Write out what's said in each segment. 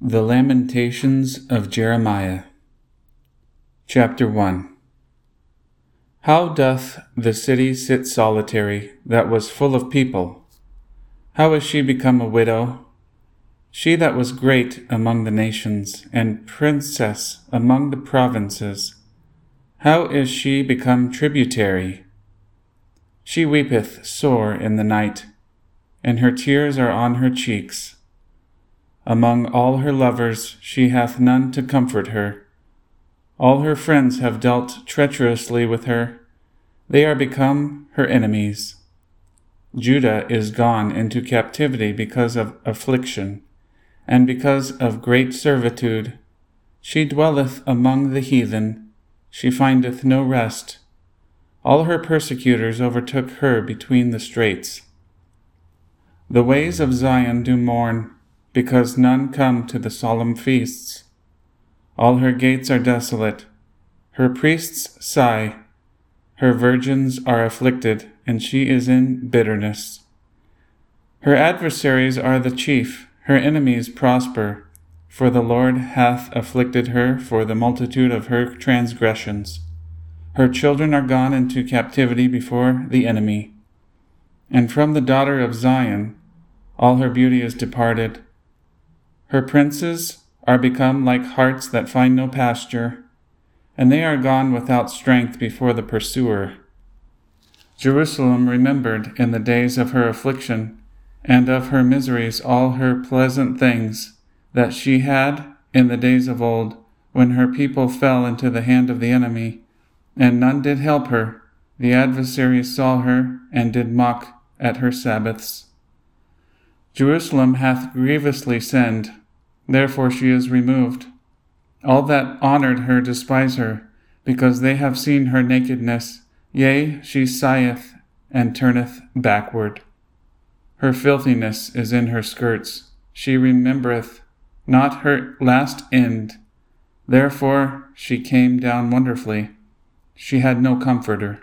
The Lamentations of Jeremiah. Chapter 1. How doth the city sit solitary, that was full of people? How is she become a widow? She that was great among the nations, and princess among the provinces, how is she become tributary? She weepeth sore in the night, and her tears are on her cheeks. Among all her lovers she hath none to comfort her. All her friends have dealt treacherously with her. They are become her enemies. Judah is gone into captivity because of affliction, and because of great servitude. She dwelleth among the heathen. She findeth no rest. All her persecutors overtook her between the straits. The ways of Zion do mourn, because none come to the solemn feasts. All her gates are desolate. Her priests sigh. Her virgins are afflicted, and she is in bitterness. Her adversaries are the chief. Her enemies prosper, for the Lord hath afflicted her for the multitude of her transgressions. Her children are gone into captivity before the enemy. And from the daughter of Zion all her beauty is departed. Her princes are become like harts that find no pasture, and they are gone without strength before the pursuer. Jerusalem remembered in the days of her affliction, and of her miseries all her pleasant things that she had in the days of old, when her people fell into the hand of the enemy, and none did help her. The adversaries saw her, and did mock at her Sabbaths. Jerusalem hath grievously sinned, therefore she is removed. All that honored her despise her, because they have seen her nakedness. Yea, she sigheth and turneth backward. Her filthiness is in her skirts. She remembereth not her last end. Therefore she came down wonderfully. She had no comforter.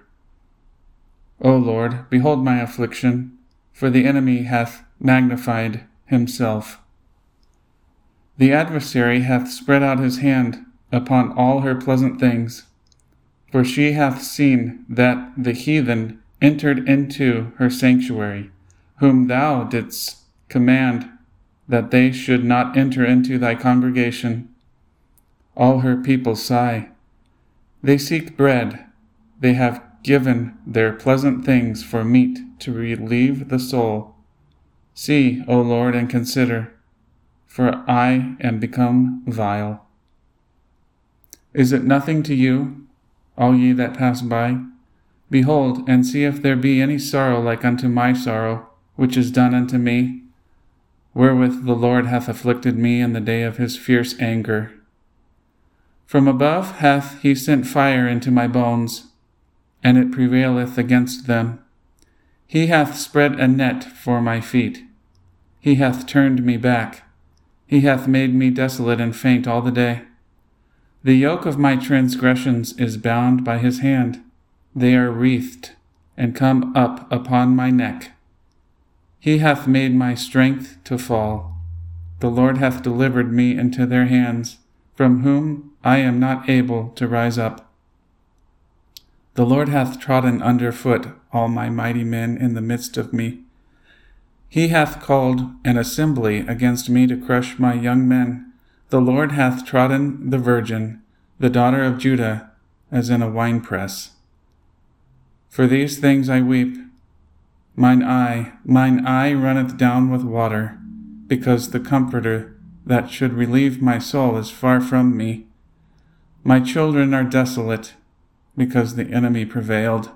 O Lord, behold my affliction, for the enemy hath magnified himself. The adversary hath spread out his hand upon all her pleasant things, for she hath seen that the heathen entered into her sanctuary, whom thou didst command that they should not enter into thy congregation. All her people sigh. They seek bread. They have given their pleasant things for meat to relieve the soul. See, O Lord, and consider, for I am become vile. Is it nothing to you, all ye that pass by? Behold, and see if there be any sorrow like unto my sorrow, which is done unto me, wherewith the Lord hath afflicted me in the day of his fierce anger. From above hath he sent fire into my bones, and it prevaileth against them. He hath spread a net for my feet. He hath turned me back. He hath made me desolate and faint all the day. The yoke of my transgressions is bound by his hand. They are wreathed, and come up upon my neck. He hath made my strength to fall. The Lord hath delivered me into their hands, from whom I am not able to rise up. The Lord hath trodden under foot all my mighty men in the midst of me. He hath called an assembly against me to crush my young men. The Lord hath trodden the virgin, the daughter of Judah, as in a winepress. For these things I weep. Mine eye runneth down with water, because the Comforter that should relieve my soul is far from me. My children are desolate, because the enemy prevailed.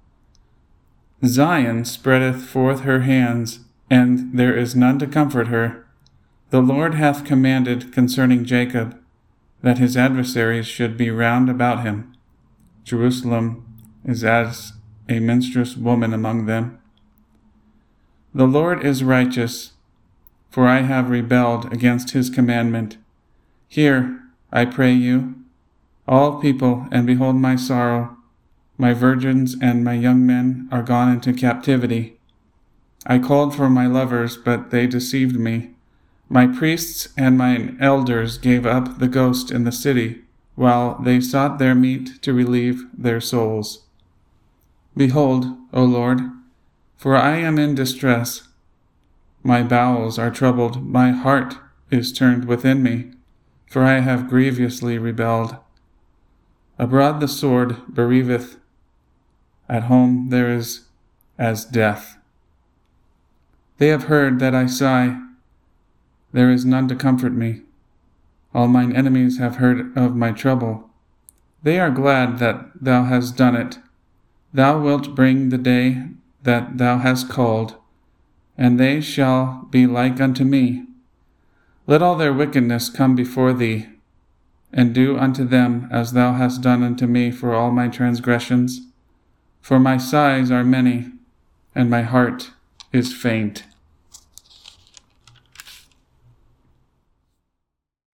Zion spreadeth forth her hands, and there is none to comfort her. The Lord hath commanded concerning Jacob, that his adversaries should be round about him. Jerusalem is as a menstruous woman among them. The Lord is righteous, for I have rebelled against his commandment. Hear, I pray you, all people, and behold my sorrow. My virgins and my young men are gone into captivity. I called for my lovers, but they deceived me. My priests and mine elders gave up the ghost in the city, while they sought their meat to relieve their souls. Behold, O Lord, for I am in distress. My bowels are troubled, my heart is turned within me, for I have grievously rebelled. Abroad the sword bereaveth, at home there is as death. They have heard that I sigh, there is none to comfort me. All mine enemies have heard of my trouble. They are glad that thou hast done it. Thou wilt bring the day that thou hast called, and they shall be like unto me. Let all their wickedness come before thee, and do unto them as thou hast done unto me for all my transgressions. For my sighs are many, and my heart is faint.